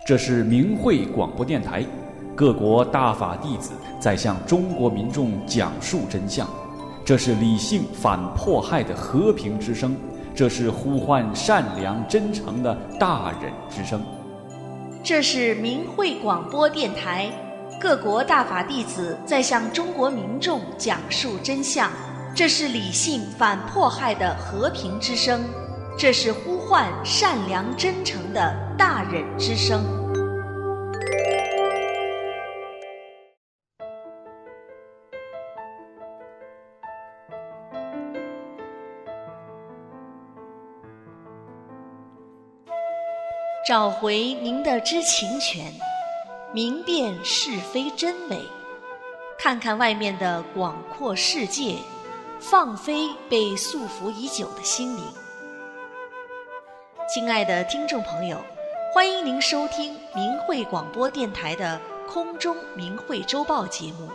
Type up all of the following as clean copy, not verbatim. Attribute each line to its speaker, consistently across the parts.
Speaker 1: 这是明慧广播电台，各国大法弟子在向中国民众讲述真相。这是理性反迫害的和平之声，这是呼唤善良真诚的大忍之声。
Speaker 2: 这是明慧广播电台，各国大法弟子在向中国民众讲述真相。这是理性反迫害的和平之声，这是呼唤善良真诚的大忍之声。找回您的知情权，明辨是非真伪，看看外面的广阔世界，放飞被束缚已久的心灵。亲爱的听众朋友，欢迎您收听明慧广播电台的空中明慧周报节目。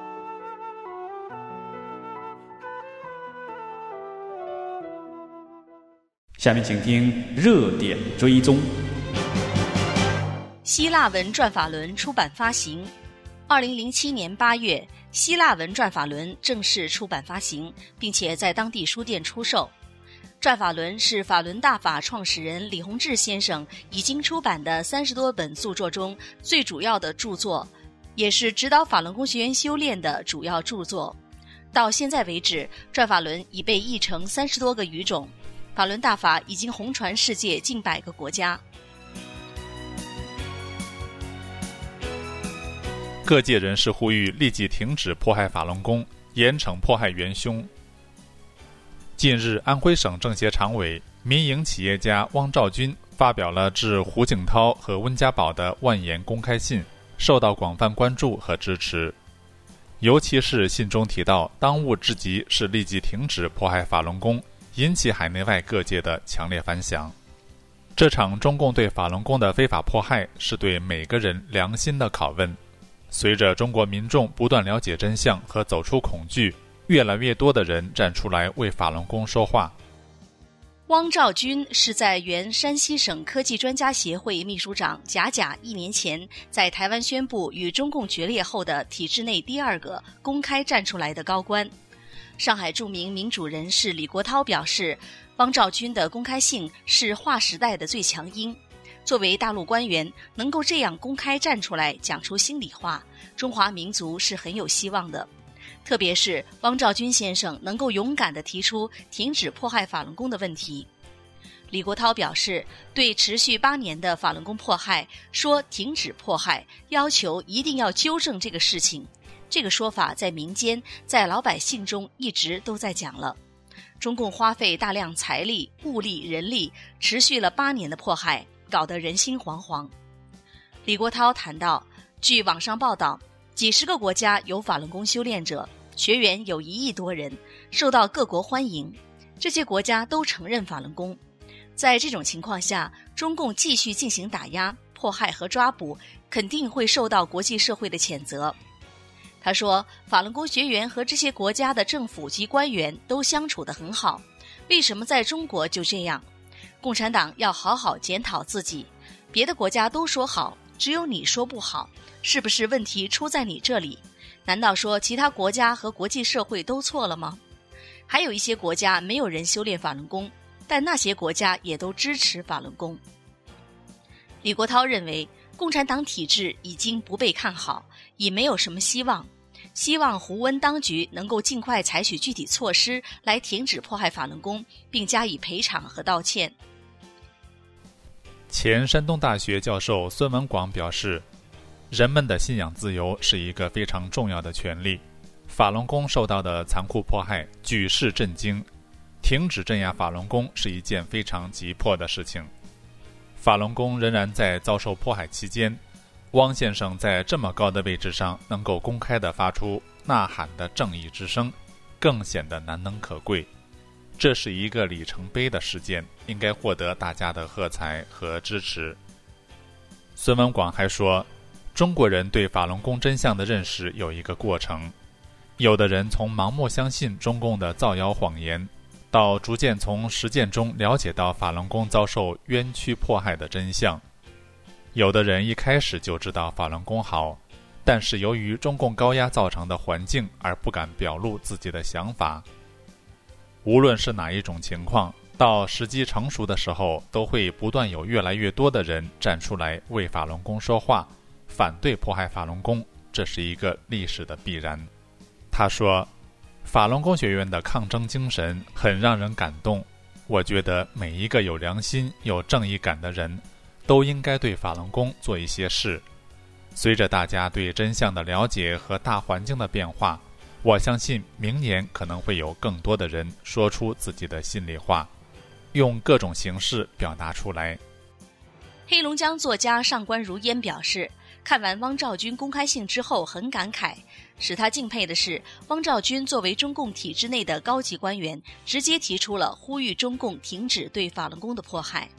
Speaker 1: 下面请听热点追踪。
Speaker 2: 希腊文转法轮出版发行。2007年8月，希腊文转法轮正式出版发行，并且在当地书店出售。转法轮是法轮大法创始人李洪志先生已经出版的30多本著作中最主要的著作，也是指导法轮功学员修炼的主要著作。到现在为止，转法轮已被译成30多个语种，法轮大法已经红传世界近100个国家。
Speaker 3: 各界人士呼吁立即停止迫害法轮功，严惩迫害元凶。近日，安徽省政协常委、民营企业家汪兆军发表了致胡锦涛和温家宝的万言公开信，受到广泛关注和支持。尤其是信中提到，当务之急是立即停止迫害法轮功，引起海内外各界的强烈反响。这场中共对法轮功的非法迫害，是对每个人良心的拷问。随着中国民众不断了解真相和走出恐惧，越来越多的人站出来为法轮功说话。
Speaker 2: 汪兆军是在原山西省科技专家协会秘书长贾1年前在台湾宣布与中共决裂后的体制内第2个公开站出来的高官。上海著名民主人士李国涛表示，汪兆军的公开信是划时代的最强音。作为大陆官员，能够这样公开站出来讲出心里话，中华民族是很有希望的。特别是汪兆军先生能够勇敢地提出停止迫害法轮功的问题。李国涛表示，对持续8年的法轮功迫害说停止迫害，要求一定要纠正这个事情，这个说法在民间在老百姓中一直都在讲了。中共花费大量财力、物力、人力，持续了8年的迫害，搞得人心惶惶。李国涛谈到，据网上报道，几十个国家有法轮功修炼者，学员有1亿多人，受到各国欢迎，这些国家都承认法轮功。在这种情况下，中共继续进行打压、迫害和抓捕，肯定会受到国际社会的谴责。他说，法轮功学员和这些国家的政府及官员都相处得很好，为什么在中国就这样？共产党要好好检讨自己，别的国家都说好，只有你说不好，是不是问题出在你这里？难道说其他国家和国际社会都错了吗？还有一些国家没有人修炼法轮功，但那些国家也都支持法轮功。李国涛认为，共产党体制已经不被看好，已没有什么希望，希望胡温当局能够尽快采取具体措施来停止迫害法轮功，并加以赔偿和道歉。
Speaker 3: 前山东大学教授孙文广表示，人们的信仰自由是一个非常重要的权利，法轮功受到的残酷迫害举世震惊，停止镇压法轮功是一件非常急迫的事情。法轮功仍然在遭受迫害期间，汪先生在这么高的位置上能够公开地发出呐喊的正义之声，更显得难能可贵。这是一个里程碑的事件，应该获得大家的喝彩和支持。孙文广还说，中国人对法轮功真相的认识有一个过程，有的人从盲目相信中共的造谣谎言，到逐渐从实践中了解到法轮功遭受冤屈迫害的真相。 有的人一开始就知道法轮功好，但是由于中共高压造成的环境而不敢表露自己的想法。无论是哪一种情况，到时机成熟的时候，都会不断有越来越多的人站出来为法轮功说话，反对迫害法轮功，这是一个历史的必然。他说，法轮功学院的抗争精神很让人感动，我觉得每一个有良心、有正义感的人都应该对法轮功做一些事。随着大家对真相的了解和大环境的变化，我相信明年可能会有更多的人说出自己的心里话，用各种形式表达出来。
Speaker 2: 黑龙江作家上官如烟表示，看完汪兆军公开信之后很感慨，使他敬佩的是，汪兆军作为中共体制内的高级官员，直接提出了呼吁中共停止对法轮功的迫害。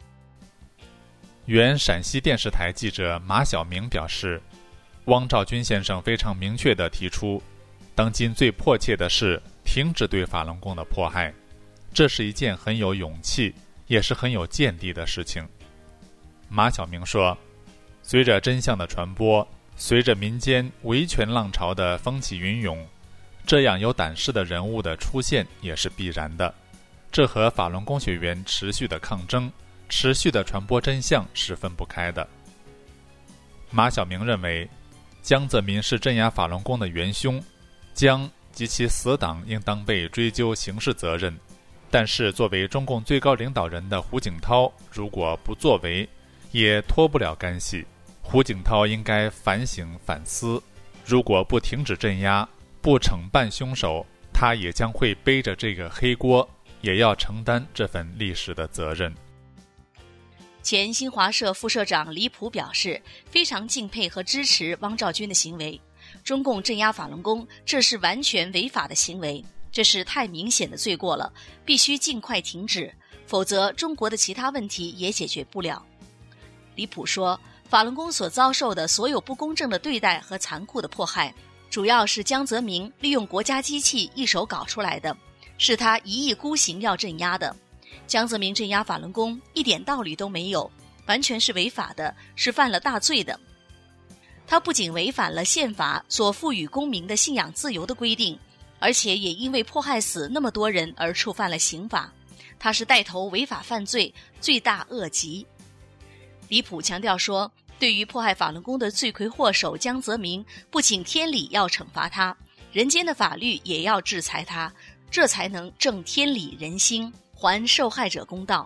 Speaker 3: 原陕西电视台记者马晓明表示，汪兆军先生非常明确地提出，当今最迫切的是停止对法轮功的迫害，这是一件很有勇气，也是很有见地的事情。马晓明说，随着真相的传播，随着民间维权浪潮的风起云涌，这样有胆识的人物的出现也是必然的，这和法轮功学员持续的抗争、持续的传播真相是分不开的。马晓明认为，江泽民是镇压法轮功的元凶，江及其死党应当被追究刑事责任，但是作为中共最高领导人的胡锦涛如果不作为，也脱不了干系。胡锦涛应该反省反思，如果不停止镇压，不惩办凶手，他也将会背着这个黑锅，也要承担这份历史的责任。
Speaker 2: 前新华社副社长李普表示，非常敬佩和支持汪兆军的行为。中共镇压法轮功，这是完全违法的行为，这是太明显的罪过了，必须尽快停止，否则中国的其他问题也解决不了。李普说，法轮功所遭受的所有不公正的对待和残酷的迫害，主要是江泽民利用国家机器一手搞出来的，是他一意孤行要镇压的。江泽民镇压法轮功一点道理都没有，完全是违法的，是犯了大罪的。他不仅违反了宪法所赋予公民的信仰自由的规定，而且也因为迫害死那么多人而触犯了刑法，他是带头违法犯罪，罪大恶极。李普强调说，对于迫害法轮功的罪魁祸首江泽民，不仅天理要惩罚他，人间的法律也要制裁他，这才能正天理人心，还受害者公道。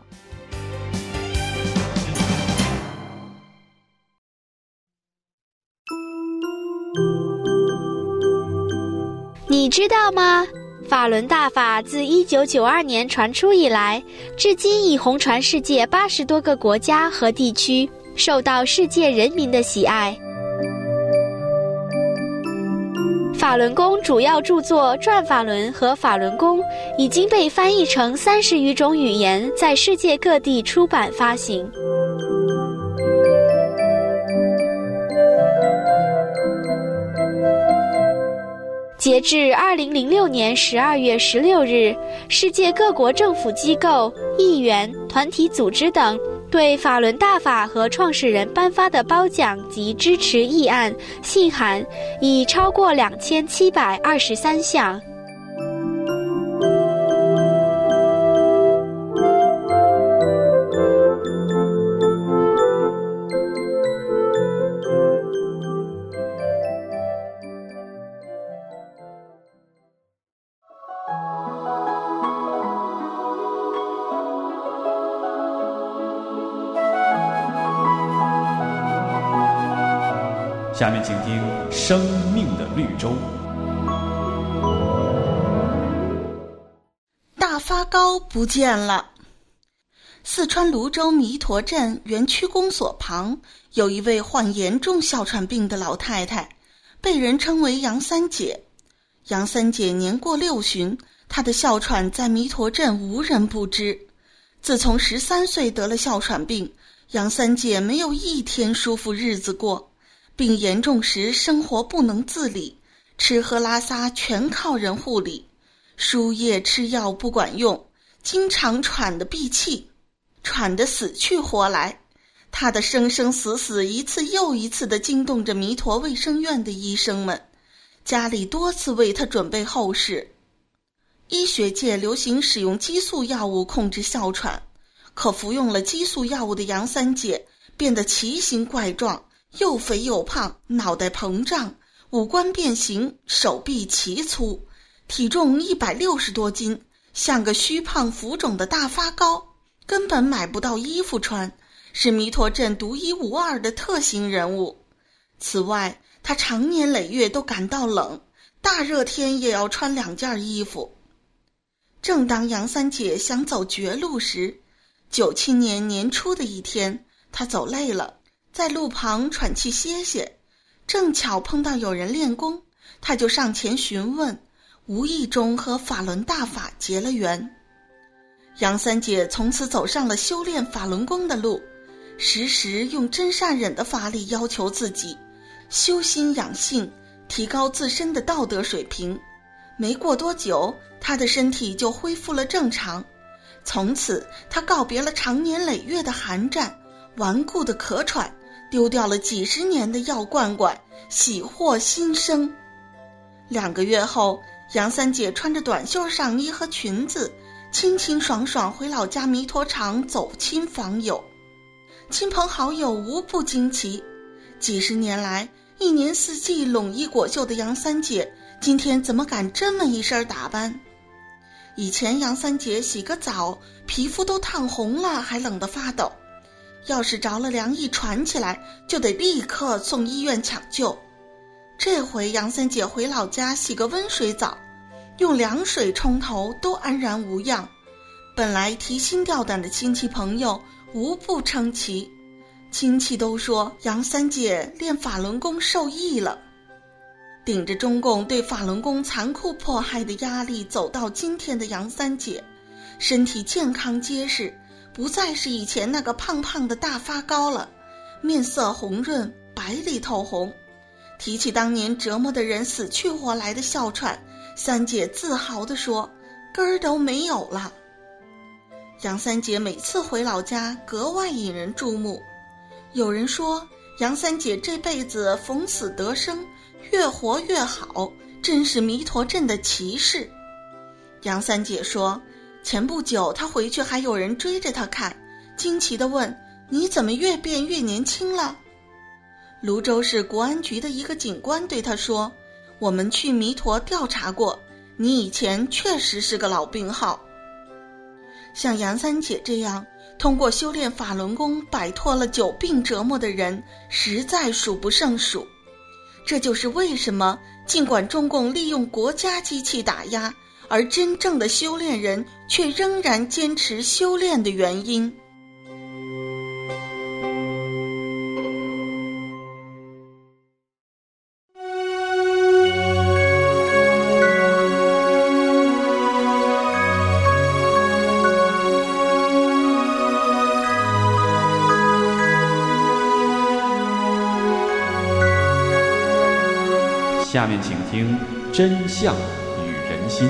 Speaker 4: 你知道吗？法轮大法自1992年传出以来，至今已红传世界80多个国家和地区，受到世界人民的喜爱。法轮功主要著作《转法轮》和《法轮功》已经被翻译成30余种语言，在世界各地出版发行。截至2006年12月16日，世界各国政府机构、议员、团体组织等对法轮大法和创始人颁发的褒奖及支持议案、信函已超过2723项。
Speaker 1: 下面请听《生命的绿洲》。
Speaker 5: 大发糕不见了。四川泸州弥陀镇原区公所旁有一位患严重哮喘病的老太太，被人称为杨三姐。杨三姐年过60，她的哮喘在弥陀镇无人不知。自从13岁得了哮喘病，杨三姐没有一天舒服日子过。病严重时生活不能自理，吃喝拉撒全靠人护理，输液吃药不管用，经常喘得闭气，喘得死去活来。 他的生生死死一次又一次地惊动着弥陀卫生院的医生们，家里多次为他准备后事。医学界流行使用激素药物控制哮喘，可服用了激素药物的杨三姐变得奇形怪状，又肥又胖，脑袋膨胀，五官变形，手臂奇粗，体重160多斤，像个虚胖浮肿的大发糕，根本买不到衣服穿，是弥陀镇独一无二的特型人物。此外，他常年累月都感到冷，大热天也要穿2件衣服。正当杨三姐想走绝路时，97年年初的一天，她走累了，在路旁喘气歇歇，正巧碰到有人练功，她就上前询问，无意中和法轮大法结了缘。杨三姐从此走上了修炼法轮功的路，时时用真善忍的法力要求自己，修心养性，提高自身的道德水平。没过多久，她的身体就恢复了正常。从此，她告别了长年累月的寒战，顽固的咳喘，丢掉了几十年的药罐罐，喜获新生。2个月后，杨三姐穿着短袖上衣和裙子，清清爽爽回老家弥陀场走亲访友。亲朋好友无不惊奇，几十年来一年四季拢衣裹袖的杨三姐，今天怎么敢这么一身打扮？以前杨三姐洗个澡，皮肤都烫红了，还冷得发抖，要是着了凉一传起来，就得立刻送医院抢救。这回杨三姐回老家洗个温水澡，用凉水冲头都安然无恙。本来提心吊胆的亲戚朋友无不称奇，亲戚都说杨三姐练法轮功受益了。顶着中共对法轮功残酷迫害的压力走到今天的杨三姐，身体健康结实，不再是以前那个胖胖的大发糕了，面色红润，白里透红。提起当年折磨的人死去活来的哮喘，三姐自豪地说，根儿都没有了。杨三姐每次回老家格外引人注目，有人说杨三姐这辈子逢死得生，越活越好，真是弥陀镇的奇事。杨三姐说，前不久她回去还有人追着她看，惊奇地问，你怎么越变越年轻了？泸州市国安局的一个警官对她说，我们去弥陀调查过，你以前确实是个老病号。像杨三姐这样通过修炼法轮功摆脱了久病折磨的人，实在数不胜数。这就是为什么尽管中共利用国家机器打压，而真正的修炼人却仍然坚持修炼的原因。
Speaker 1: 下面请听真相与人心。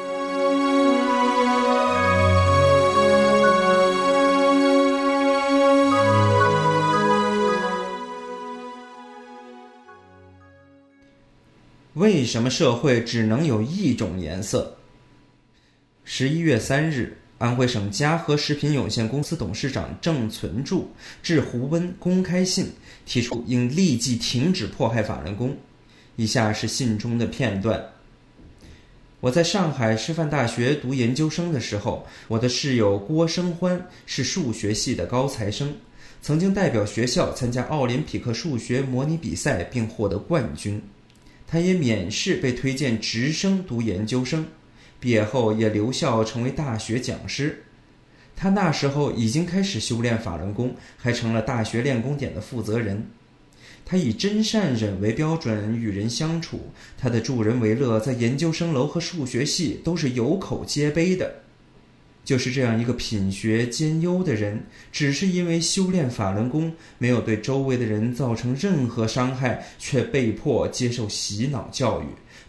Speaker 6: 为什么社会只能有一种颜色？11月3日，安徽省嘉禾食品有限公司董事长郑存柱致胡温公开信，提出应立即停止迫害法轮功。以下是信中的片段。我在上海师范大学读研究生的时候，我的室友郭生欢是数学系的高材生，曾经代表学校参加奥林匹克数学模拟比赛并获得冠军。他也免试被推荐直升读研究生，毕业后也留校成为大学讲师。他那时候已经开始修炼法轮功，还成了大学练功点的负责人。他以真善忍为标准与人相处，他的助人为乐在研究生楼和数学系都是有口皆碑的。就是这样一个品学兼优的人，只是因为修炼法轮功，没有对周围的人造成任何伤害，却被迫接受洗脑教育，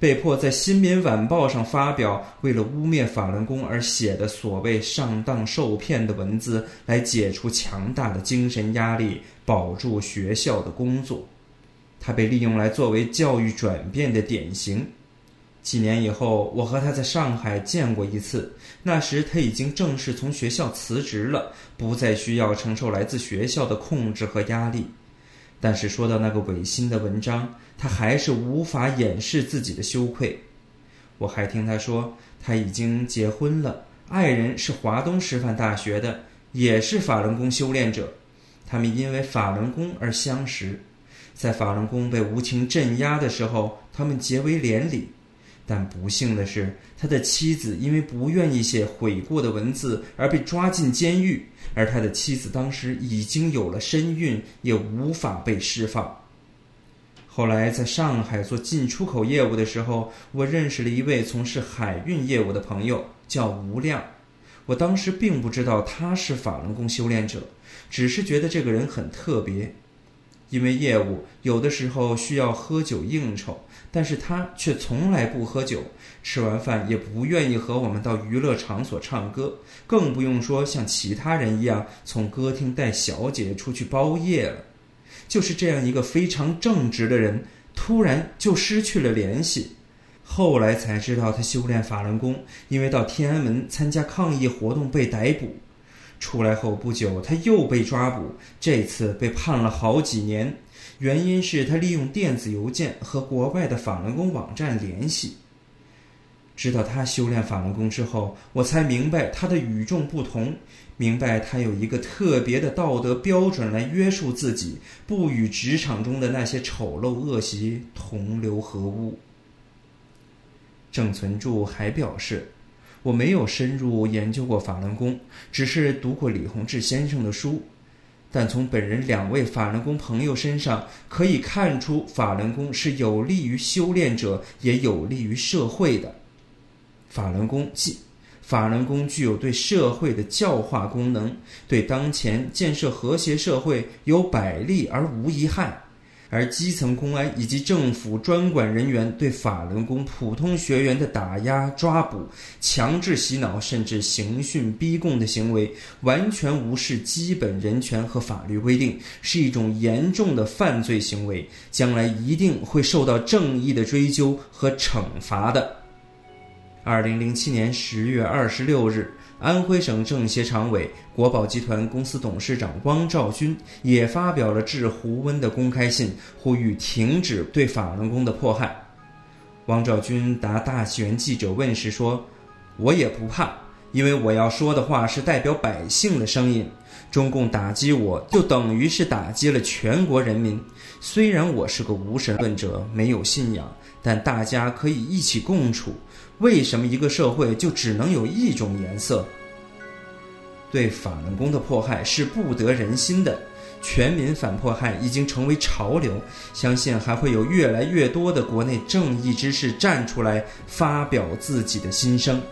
Speaker 6: 被迫在《新民晚报》上发表为了污蔑法轮功而写的所谓上当受骗的文字，来解除强大的精神压力，保住学校的工作。他被利用来作为教育转变的典型。几年以后，我和他在上海见过一次，那时他已经正式从学校辞职了，不再需要承受来自学校的控制和压力。但是说到那个违心的文章，他还是无法掩饰自己的羞愧。我还听他说，他已经结婚了，爱人是华东师范大学的，也是法轮功修炼者，他们因为法轮功而相识。在法轮功被无情镇压的时候，他们结为连理。但不幸的是，他的妻子因为不愿意写悔过的文字而被抓进监狱，而他的妻子当时已经有了身孕，也无法被释放。后来在上海做进出口业务的时候，我认识了一位从事海运业务的朋友，叫吴亮。我当时并不知道他是法轮功修炼者，只是觉得这个人很特别。因为业务有的时候需要喝酒应酬，但是他却从来不喝酒，吃完饭也不愿意和我们到娱乐场所唱歌，更不用说像其他人一样从歌厅带小姐出去包夜了。就是这样一个非常正直的人，突然就失去了联系。后来才知道他修炼法轮功，因为到天安门参加抗议活动被逮捕。出来后不久，他又被抓捕，这次被判了好几年，原因是他利用电子邮件和国外的法轮功网站联系。知道他修炼法轮功之后，我才明白他的与众不同，明白他有一个特别的道德标准来约束自己，不与职场中的那些丑陋恶习同流合污。郑存柱还表示，我没有深入研究过法轮功，只是读过李洪志先生的书，但从本人2位法轮功朋友身上可以看出，法轮功是有利于修炼者，也有利于社会的。法轮功具有对社会的教化功能，对当前建设和谐社会有百利而无一害。而基层公安以及政府专管人员对法轮功普通学员的打压、抓捕、强制洗脑，甚至刑讯逼供的行为，完全无视基本人权和法律规定，是一种严重的犯罪行为，将来一定会受到正义的追究和惩罚的。2007年10月26日，安徽省政协常委、国宝集团公司董事长汪兆军也发表了致胡温的公开信，呼吁停止对法轮功的迫害。汪兆军答大纪元记者问时说，我也不怕，因为我要说的话是代表百姓的声音，中共打击我就等于是打击了全国人民。虽然我是个无神论者，没有信仰，但大家可以一起共处，为什么一个社会就只能有一种颜色？对法轮功的迫害是不得人心的，全民反迫害已经成为潮流，相信还会有越来越多的国内正义之士站出来发表自己的心声。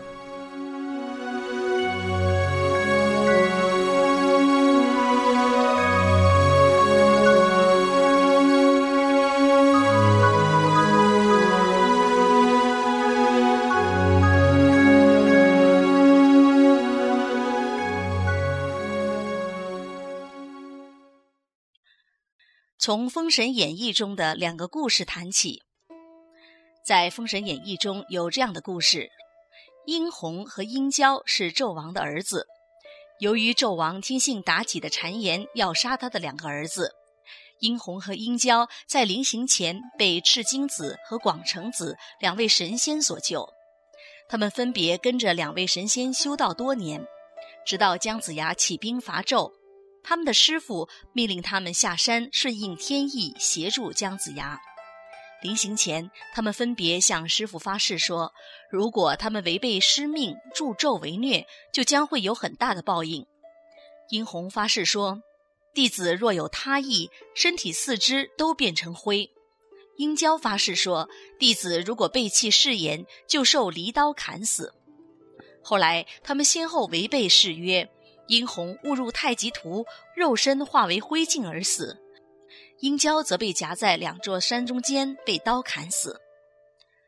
Speaker 2: 从《封神演义》中的2个故事谈起。在《封神演义》中有这样的故事：殷红和殷郊是纣王的儿子，由于纣王听信妲己的谗言，要杀他的2个儿子，殷红和殷郊在临行前被赤精子和广成子2位神仙所救。他们分别跟着2位神仙修道多年，直到姜子牙起兵伐纣，他们的师父命令他们下山顺应天意，协助姜子牙。临行前，他们分别向师父发誓说，如果他们违背师命，助纣为虐，就将会有很大的报应。殷红发誓说，弟子若有他意，身体4肢都变成灰。殷郊发誓说，弟子如果背弃誓言，就受离刀砍死。后来他们先后违背誓约，殷红误入太极图，肉身化为灰烬而死，殷郊则被夹在2座山中间，被刀砍死。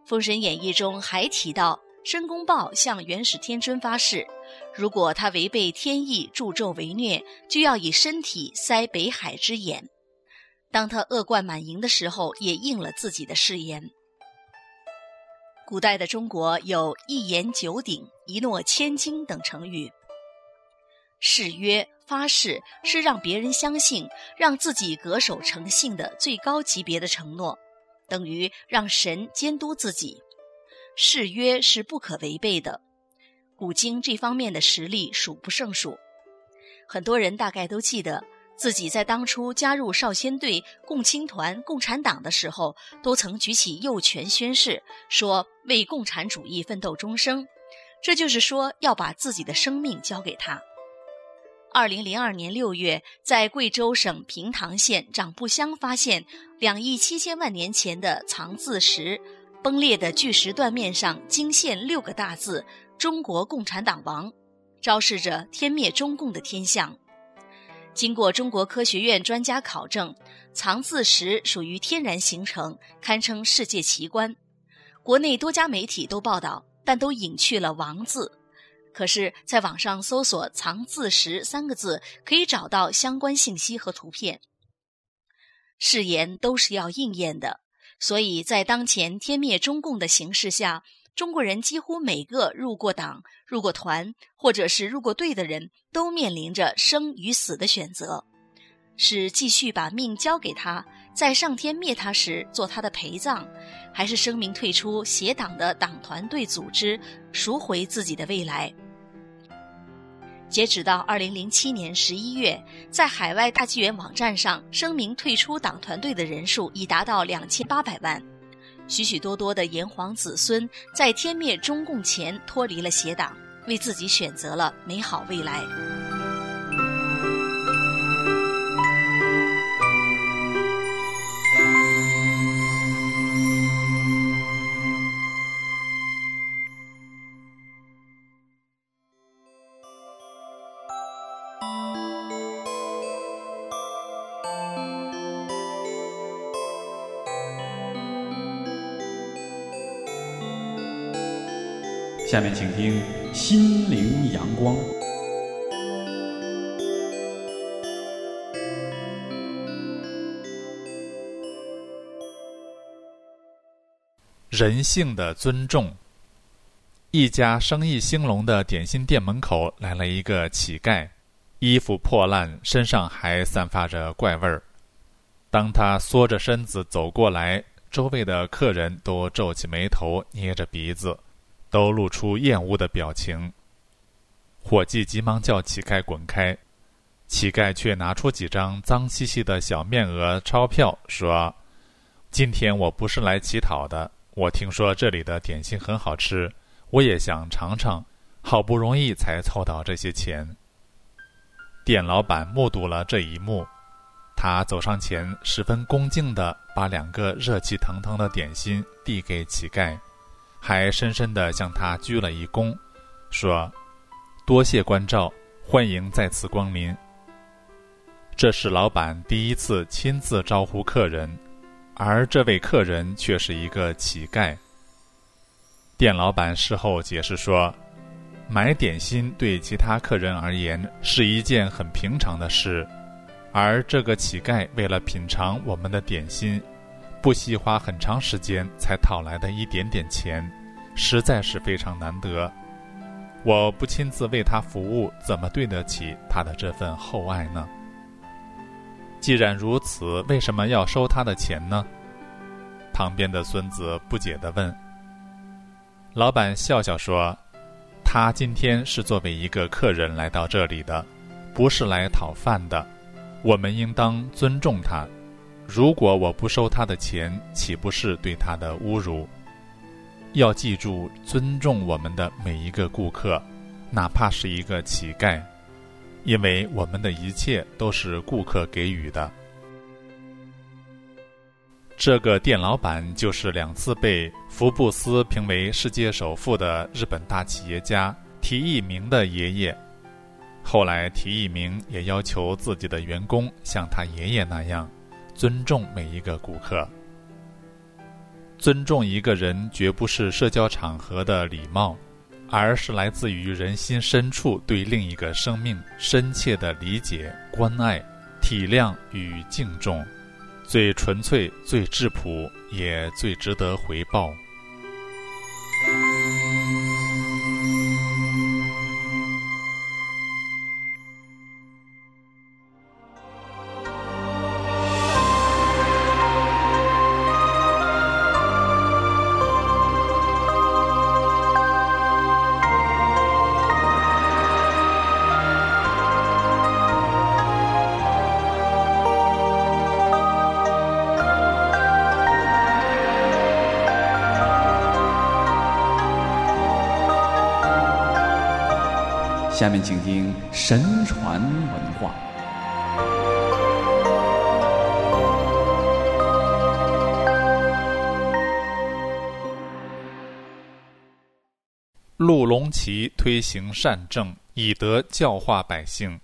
Speaker 2: 封神演义》中还提到，申公豹向元始天尊发誓，如果他违背天意助纣为虐，就要以身体塞北海之眼。当他恶贯满盈的时候，也应了自己的誓言。古代的中国有一言九鼎、一诺千金等成语。誓约、发誓是让别人相信，让自己恪守诚信的最高级别的承诺，等于让神监督自己。誓约是不可违背的，古今这方面的实力数不胜数。很多人大概都记得，自己在当初加入少先队、共青团、共产党的时候，都曾举起右拳宣誓，说为共产主义奋斗终生，这就是说要把自己的生命交给他。2002年6月，在贵州省平塘县长布乡发现2亿7千万年前的藏字石，崩裂的巨石断面上惊现6个大字“中国共产党亡”，昭示着天灭中共的天象。经过中国科学院专家考证，藏字石属于天然形成，堪称世界奇观。国内多家媒体都报道，但都隐去了亡字。可是在网上搜索藏字石3个字，可以找到相关信息和图片。誓言都是要应验的，所以在当前天灭中共的形势下，中国人几乎每个入过党、入过团或者是入过队的人都面临着生与死的选择，是继续把命交给他，在上天灭他时做他的陪葬，还是声明退出邪党的党团队组织，赎回自己的未来。截止到2007年11月，在海外大纪元网站上声明退出党团队的人数已达到2800万。许许多多的炎黄子孙在天灭中共前脱离了邪党，为自己选择了美好未来。
Speaker 1: 下面请听《心灵阳光》。
Speaker 3: 人性的尊重。一家生意兴隆的点心店门口来了一个乞丐，衣服破烂，身上还散发着怪味儿。当他缩着身子走过来，周围的客人都皱起眉头，捏着鼻子，都露出厌恶的表情。伙计急忙叫乞丐滚开，乞丐却拿出几张脏兮兮的小面额钞票，说：“今天我不是来乞讨的，我听说这里的点心很好吃，我也想尝尝，好不容易才凑到这些钱。”店老板目睹了这一幕，他走上前，十分恭敬地把2个热气腾腾的点心递给乞丐，还深深地向他鞠了一躬，说：“多谢关照，欢迎再次光临。”这是老板第一次亲自招呼客人，而这位客人却是一个乞丐。店老板事后解释说，买点心对其他客人而言是一件很平常的事，而这个乞丐为了品尝我们的点心，不惜花很长时间才讨来的一点点钱，实在是非常难得。我不亲自为他服务，怎么对得起他的这份厚爱呢？既然如此，为什么要收他的钱呢？旁边的孙子不解地问。老板笑笑说，他今天是作为一个客人来到这里的，不是来讨饭的，我们应当尊重他。如果我不收他的钱，岂不是对他的侮辱？要记住，尊重我们的每一个顾客，哪怕是一个乞丐，因为我们的一切都是顾客给予的。这个店老板就是2次被福布斯评为世界首富的日本大企业家提议明的爷爷。后来提议明也要求自己的员工像他爷爷那样尊重每一个顾客。 尊重一个人绝不是社交场合的礼貌，而是来自于人心深处对另一个生命深切的理解、关爱、体谅与敬重，最纯粹、最质朴，也最值得回报。
Speaker 1: 下面请听神传文化。
Speaker 3: 陆龙奇推行善政，以德教化百姓。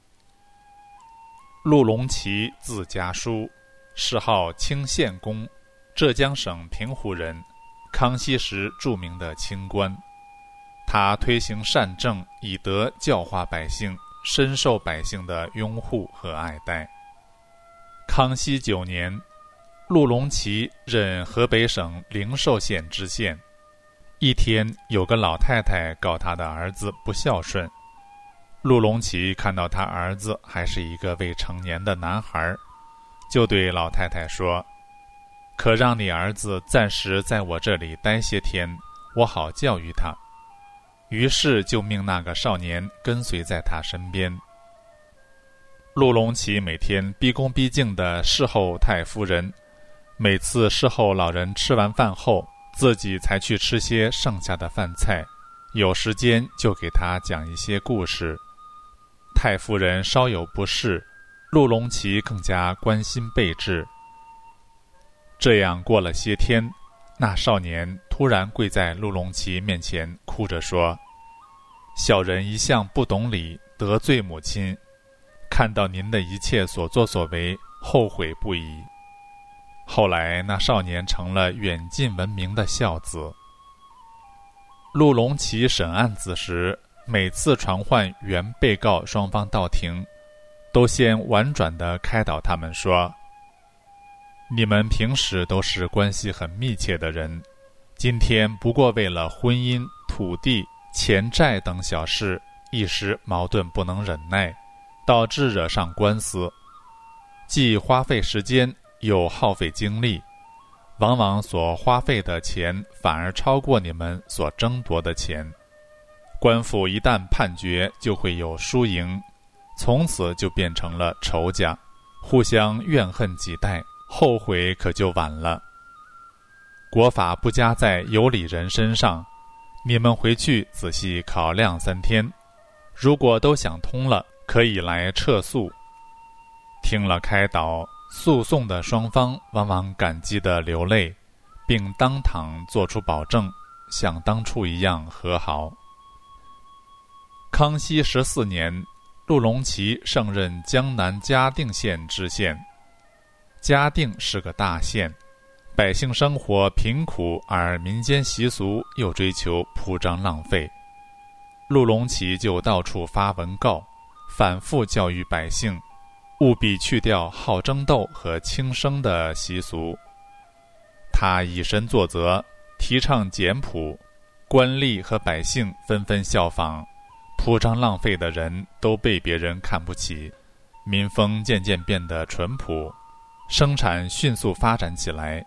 Speaker 3: 陆龙奇字家书，谥号清献公，浙江省平湖人，康熙时著名的清官。他推行善政，以德教化百姓，深受百姓的拥护和爱戴。康熙9年，陆龙奇任河北省灵寿县知县。一天，有个老太太告他的儿子不孝顺。陆龙奇看到他儿子还是一个未成年的男孩，就对老太太说：“可让你儿子暂时在我这里待些天，我好教育他。”于是就命那个少年跟随在他身边。陆龙奇每天毕恭毕敬地侍候太夫人，每次侍候老人吃完饭后，自己才去吃些剩下的饭菜，有时间就给他讲一些故事。太夫人稍有不适，陆龙奇更加关心备至。这样过了些天，那少年突然跪在陆龙奇面前，哭着说：“小人一向不懂礼，得罪母亲，看到您的一切所作所为，后悔不已。”后来那少年成了远近闻名的孝子。陆龙奇审案子时，每次传唤原被告双方到庭，都先婉转地开导他们说：“你们平时都是关系很密切的人，今天不过为了婚姻、土地、钱债等小事，一时矛盾不能忍耐，导致惹上官司，既花费时间又耗费精力，往往所花费的钱反而超过你们所争夺的钱。官府一旦判决，就会有输赢，从此就变成了仇家，互相怨恨几代，后悔可就晚了。国法不加在有理人身上，你们回去仔细考量3天，如果都想通了，可以来撤诉。”听了开导，诉讼的双方往往感激地流泪，并当场作出保证，像当初一样和好。康熙14年，陆龙奇升任江南嘉定县知县。嘉定是个大县，百姓生活贫苦，而民间习俗又追求铺张浪费。陆龙奇就到处发文告，反复教育百姓，务必去掉好争斗和轻生的习俗。他以身作则，提倡简朴，官吏和百姓纷纷效仿，铺张浪费的人都被别人看不起，民风渐渐变得淳朴，生产迅速发展起来。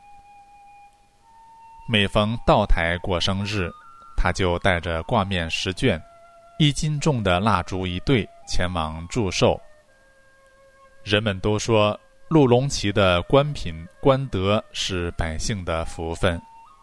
Speaker 3: 每逢道台过生日，他就带着挂面10卷、1斤重的蜡烛1对前往祝寿。人们都说陆龙奇的官品官德是百姓的福分。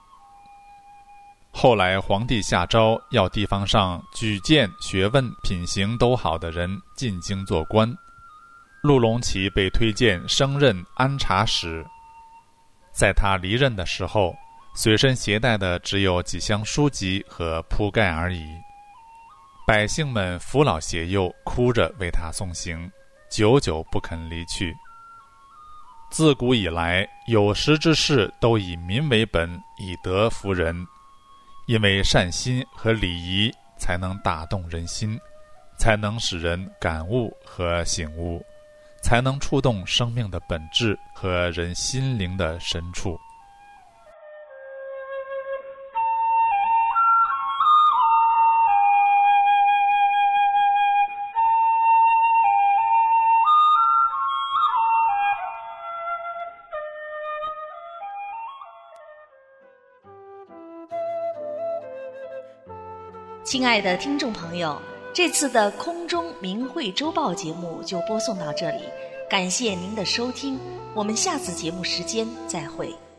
Speaker 3: 后来皇帝下诏，要地方上举荐学问品行都好的人进京做官。陆龙奇被推荐升任安察使。在他离任的时候，随身携带的只有几箱书籍和铺盖而已。百姓们扶老携幼，哭着为他送行，久久不肯离去。 自古以来，有识之士都以民为本，以德服人。因为善心和礼仪才能打动人心，才能使人感悟和醒悟，才能触动生命的本质和人心灵的深处。
Speaker 2: 亲爱的听众朋友，这次的空中明慧周报节目就播送到这里，感谢您的收听，我们下次节目时间再会。